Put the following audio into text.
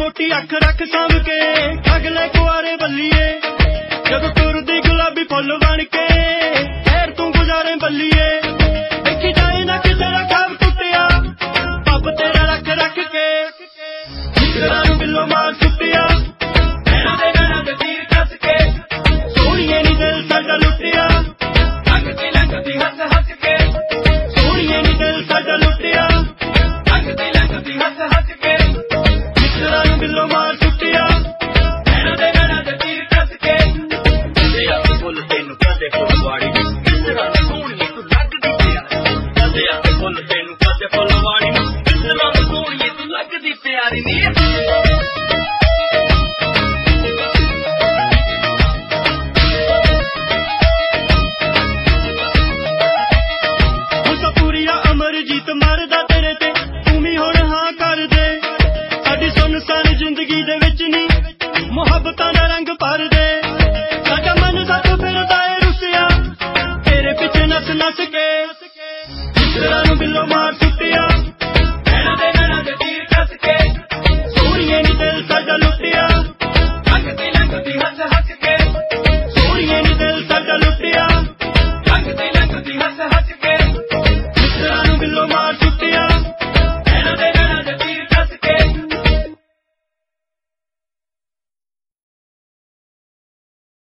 मोटी अख रख साम के अगले कुआरे बल्लीए जब तुरदी गुलाबी फुल बन के फिर तू गुजारे बल्लीए देखी जाए ना कि तेरा खाब टुटिया पब तेरा रख रख के जिगरां नूं बिल्लो मार सुटिया नैना दे तीर कस के सोहणीए नी दिल साडा लुटिया लंघदी हस हस के सोहणीए नी दिल साडा लुटिया लंघदी हस हस के जिगरां नूं बिल्लो मार सुटिया नैना दे तीर कस के ते आ फुल तेनू कदे फुलवाड़ी जिगरां नूं सोहणीए तू लगदी प्यारी कदे आ फुल तेनू कदे फुलवाड़ी जिगरां नूं सोहणीए तू लगदी प्यारी नी अमरजीत मरदा तेरे ते तू भी हुण हां कर दे साडी सुनसान जिंदगी दे विच नी मुहब्बतां दा रंग भर दे साडा मन सच फिरदा ए रुसिया तेरे पिछे नस नस के जिगरां नूं बिल्लो मार